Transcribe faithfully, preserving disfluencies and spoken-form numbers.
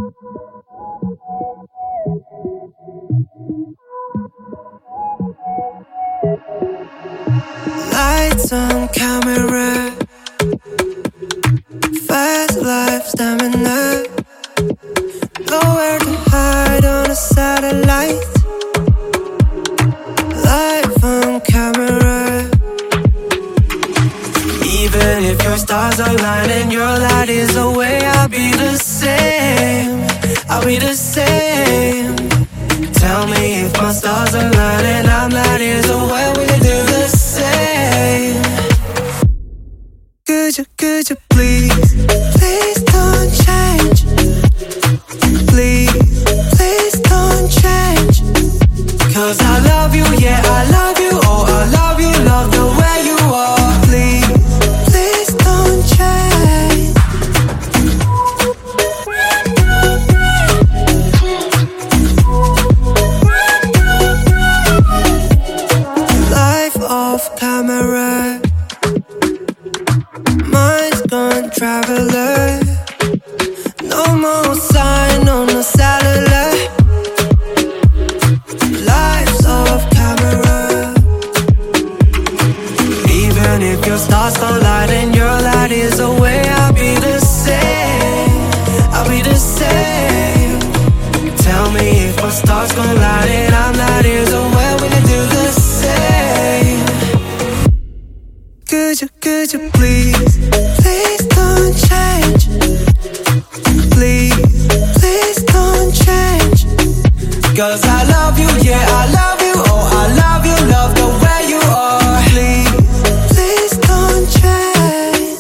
Lights on camera, fast life stamina, nowhere to hide on a satellite. Life on camera. Even if your stars align and your light is away, I'll be the same, I'll be the same. Tell me if my stars align and I'm light years away, will you do the same? Could you, could you please, please don't change? Please, please don't change. Cause I love you, yeah, I love you. Oh, I love you, love the way you are. Please, please don't change. Life off camera, mind's gone traveler. No more sign on the satellite. Life's off camera. Even if your stars collide and your light is away, I'll be the same, I'll be the same. Tell me if my stars collide and I'm light years away, will you do the same? Could you, could you please, please don't change? Please, please don't change. Cause I love you, yeah, I love you. Oh, I love you, love the way you are. Please, please don't change.